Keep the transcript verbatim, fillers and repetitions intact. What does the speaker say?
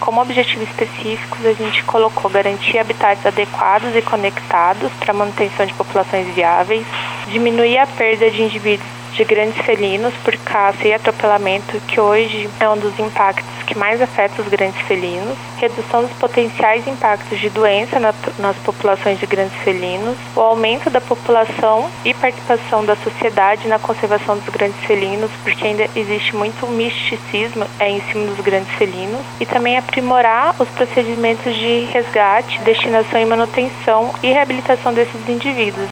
como objetivo específicos, a gente colocou garantir habitats adequados e conectados para a manutenção de populações viáveis, diminuir a perda de indivíduos de grandes felinos por caça e atropelamento, que hoje é um dos impactos que mais afeta os grandes felinos, redução dos potenciais impactos de doença na, nas populações de grandes felinos, o aumento da população e participação da sociedade na conservação dos grandes felinos, porque ainda existe muito misticismo é, em cima dos grandes felinos, e também aprimorar os procedimentos de resgate, destinação e manutenção e reabilitação desses indivíduos.